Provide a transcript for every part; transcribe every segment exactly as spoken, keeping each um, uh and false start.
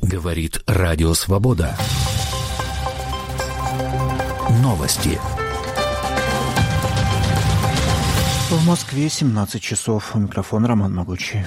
Говорит Радио Свобода. Новости. В Москве семнадцать часов. У микрофона Роман Могучий.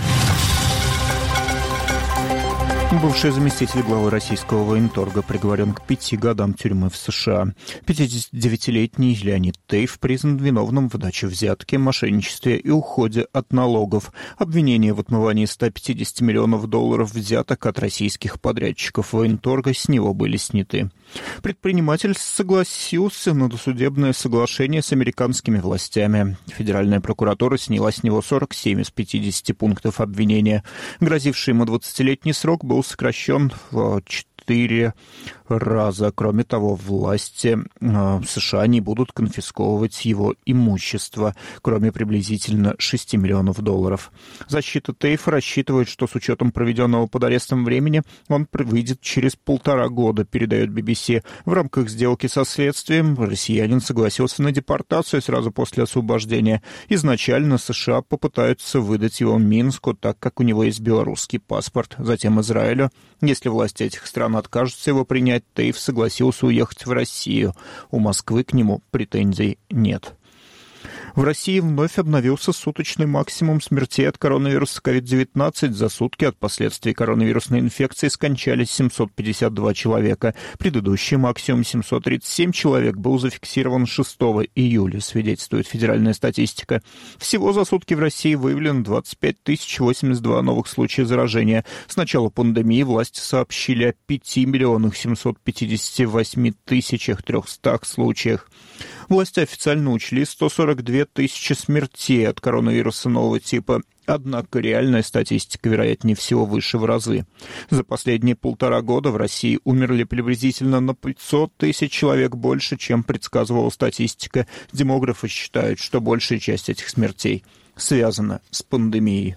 Бывший заместитель главы российского военторга приговорен к пяти годам тюрьмы в США. пятидесятидевятилетний Леонид Тейф признан виновным в даче взятки, мошенничестве и уходе от налогов. Обвинения в отмывании ста пятидесяти миллионов долларов взяток от российских подрядчиков военторга с него были сняты. Предприниматель согласился на досудебное соглашение с американскими властями. Федеральная прокуратура сняла с него сорок семь из пятидесяти пунктов обвинения. Грозивший ему двадцатилетний срок был сокращен в четыре раза. Кроме того, власти э, США не будут конфисковывать его имущество, кроме приблизительно шести миллионов долларов. Защита Тейфа рассчитывает, что с учетом проведенного под арестом времени он выйдет через полтора года, передает би би си. В рамках сделки со следствием россиянин согласился на депортацию сразу после освобождения. Изначально США попытаются выдать его Минску, так как у него есть белорусский паспорт, затем Израилю. Если власти этих стран откажутся его принять, Тейф согласился уехать в Россию. У Москвы к нему претензий нет. В России вновь обновился суточный максимум смертей от коронавируса ковид девятнадцать. За сутки от последствий коронавирусной инфекции скончались семьсот пятьдесят два человека. Предыдущий максимум семьсот тридцать семь человек был зафиксирован шестого июля, свидетельствует федеральная статистика. Всего за сутки в России выявлено двадцать пять тысяч восемьдесят два новых случая заражения. С начала пандемии власти сообщили о пяти миллионах семьсот пятидесяти восьми тысячах трехстах случаях. Власти официально учли сто сорок две тысячи смертей от коронавируса нового типа. Однако реальная статистика, вероятнее всего, выше в разы. За последние полтора года в России умерли приблизительно на пятьсот тысяч человек больше, чем предсказывала статистика. Демографы считают, что большая часть этих смертей связана с пандемией.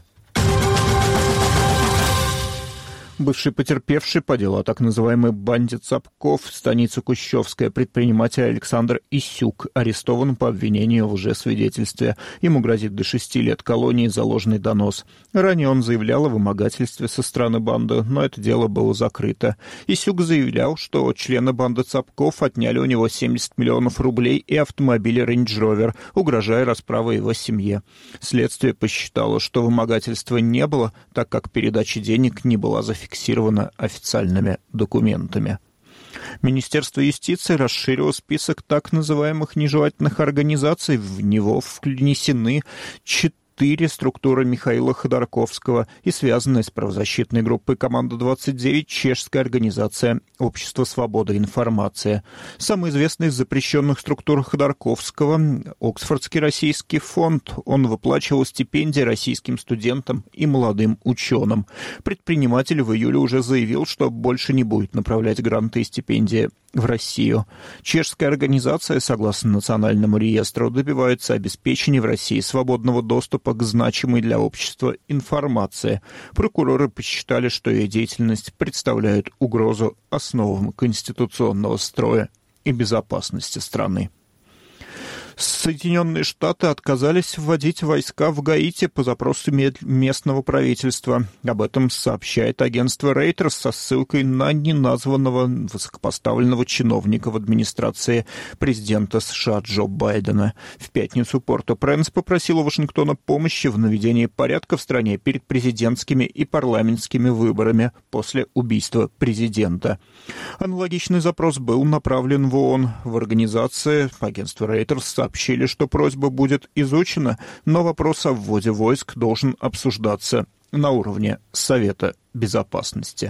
Бывший потерпевший по делу о так называемой банде Цапков в станице Кущевская предприниматель Александр Исюк арестован по обвинению в лжесвидетельстве. Ему грозит до шести лет колонии за ложный донос. Ранее он заявлял о вымогательстве со стороны банды, но это дело было закрыто. Исюк заявлял, что члены банды Цапков отняли у него семьдесят миллионов рублей и автомобиль Range Rover, угрожая расправой его семье. Следствие посчитало, что вымогательства не было, так как передача денег не была зафиксирована. фиксировано официальными документами. Министерство юстиции расширило список так называемых нежелательных организаций. В него внесены четыре структуры Михаила Ходорковского и связанная с правозащитной группой «Команда двадцать девять» чешская организация «Общество свободы информации». Самый известный из запрещенных структур Ходорковского – Оксфордский российский фонд. Он выплачивал стипендии российским студентам и молодым ученым. Предприниматель в июле уже заявил, что больше не будет направлять гранты и стипендии в Россию. Чешская организация, согласно национальному реестру, добивается обеспечения в России свободного доступа к значимой для общества информации. Прокуроры посчитали, что ее деятельность представляет угрозу основам конституционного строя и безопасности страны. Соединенные Штаты отказались вводить войска в Гаити по запросу местного правительства. Об этом сообщает агентство Reuters со ссылкой на неназванного высокопоставленного чиновника в администрации президента США Джо Байдена. В пятницу Порто-Пренс попросил у Вашингтона помощи в наведении порядка в стране перед президентскими и парламентскими выборами после убийства президента. Аналогичный запрос был направлен в ООН. В организации агентство Reuters сообщили, что просьба будет изучена, но вопрос о вводе войск должен обсуждаться на уровне Совета Безопасности.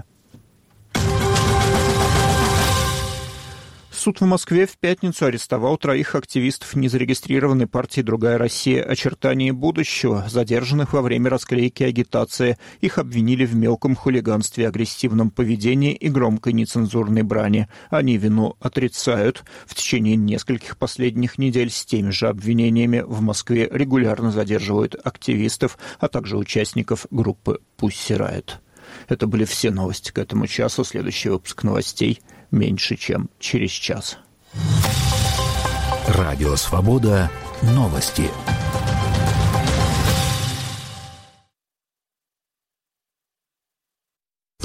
Суд в Москве в пятницу арестовал троих активистов незарегистрированной партии «Другая Россия. Очертания будущего», задержанных во время расклейки агитации. Их обвинили в мелком хулиганстве, агрессивном поведении и громкой нецензурной брани. Они вину отрицают. В течение нескольких последних недель с теми же обвинениями в Москве регулярно задерживают активистов, а также участников группы «Pussy Riot». Это были все новости к этому часу. Следующий выпуск новостей меньше, чем через час. Радио «Свобода». Новости.